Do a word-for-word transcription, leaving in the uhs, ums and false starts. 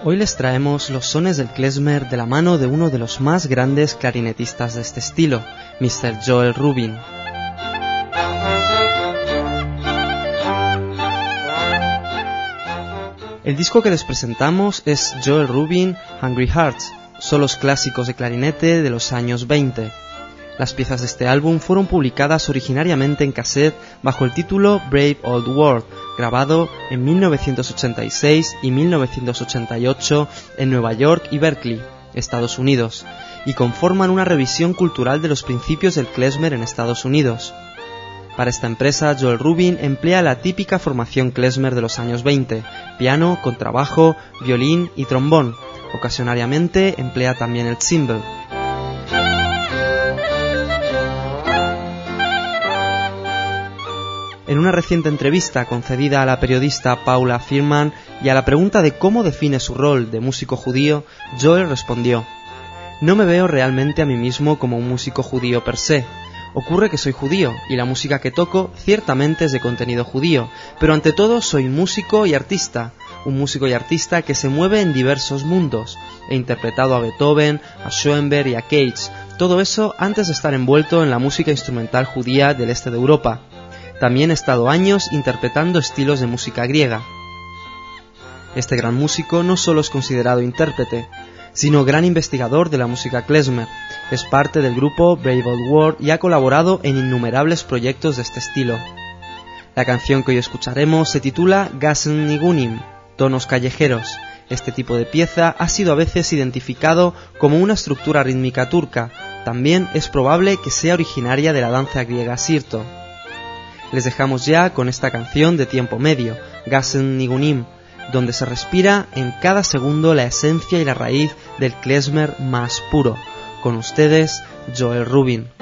Hoy les traemos los sones del klezmer de la mano de uno de los más grandes clarinetistas de este estilo, mister Joel Rubin. El disco que les presentamos es Joel Rubin Hungry Hearts, solos clásicos de clarinete de los años veinte. Las piezas de este álbum fueron publicadas originariamente en cassette bajo el título Brave Old World, grabado en mil novecientos ochenta y seis y mil novecientos ochenta y ocho en Nueva York y Berkeley, Estados Unidos, y conforman una revisión cultural de los principios del klezmer en Estados Unidos. Para esta empresa, Joel Rubin emplea la típica formación klezmer de los años veinte, piano, contrabajo, violín y trombón. Ocasionalmente emplea también el cymbal. En una reciente entrevista concedida a la periodista Paula Firman y a la pregunta de cómo define su rol de músico judío, Joel respondió: "No me veo realmente a mí mismo como un músico judío per se. Ocurre que soy judío y la música que toco ciertamente es de contenido judío, pero ante todo soy músico y artista, un músico y artista que se mueve en diversos mundos. He interpretado a Beethoven, a Schoenberg y a Cage, todo eso antes de estar envuelto en la música instrumental judía del este de Europa. También he estado años interpretando estilos de música griega". Este gran músico no solo es considerado intérprete, sino gran investigador de la música klezmer. Es parte del grupo Brave Old World y ha colaborado en innumerables proyectos de este estilo. La canción que hoy escucharemos se titula Gassen Nigunim, tonos callejeros. Este tipo de pieza ha sido a veces identificado como una estructura rítmica turca. También es probable que sea originaria de la danza griega sirto. Les dejamos ya con esta canción de tiempo medio, Gassen Nigunim, donde se respira en cada segundo la esencia y la raíz del klezmer más puro. Con ustedes, Joel Rubin.